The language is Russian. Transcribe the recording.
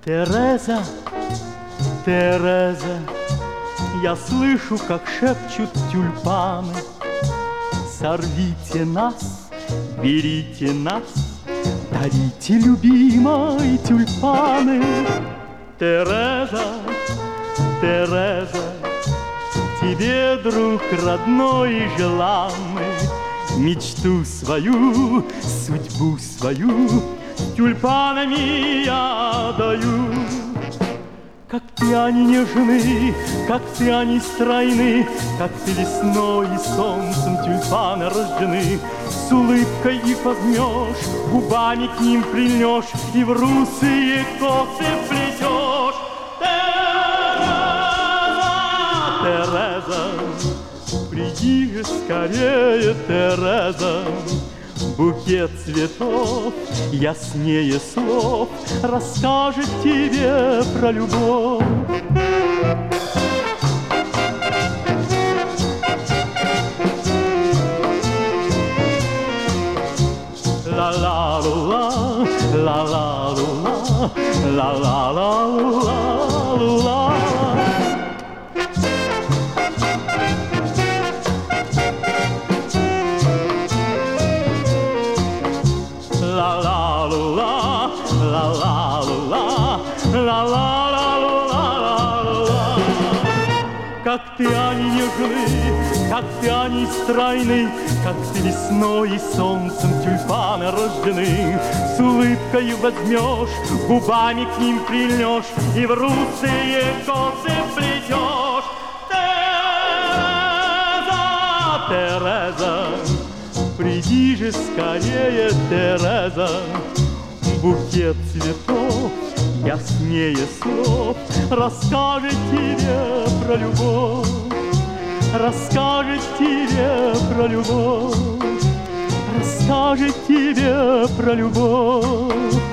Тереза, Тереза, я слышу, как шепчут тюльпаны. Сорвите нас, берите нас, дарите любимой тюльпаны. Тереза, Тереза, тебе, друг родной и желанный, мечту свою, судьбу свою тюльпанами я даю. Как ты они нежны, как ты они стройны, как ты весной и солнцем тюльпаны рождены. С улыбкой их возьмешь, губами к ним прильнешь и в русые косы плетешь. Тереза, Тереза, приди же скорее, Тереза. Букет цветов яснее слов расскажет тебе про любовь. Ла-ла-ла-ла, ла-ла-ла-ла, ла-ла-ла-ла-ла. Ла-ла-ла-ла, ла-ла-ла-ла, ла-ла-ла-ла-ла-ла. Как ты они нежны, как ты они стройны, как ты весной и солнцем тюльпаны рождены. С улыбкой возьмешь, губами к ним прильнешь и в русые косы плетешь. Тереза, Тереза, приди же скорее, Тереза. Букет цветов яснее слов расскажет тебе про любовь, расскажет тебе про любовь, расскажет тебе про любовь.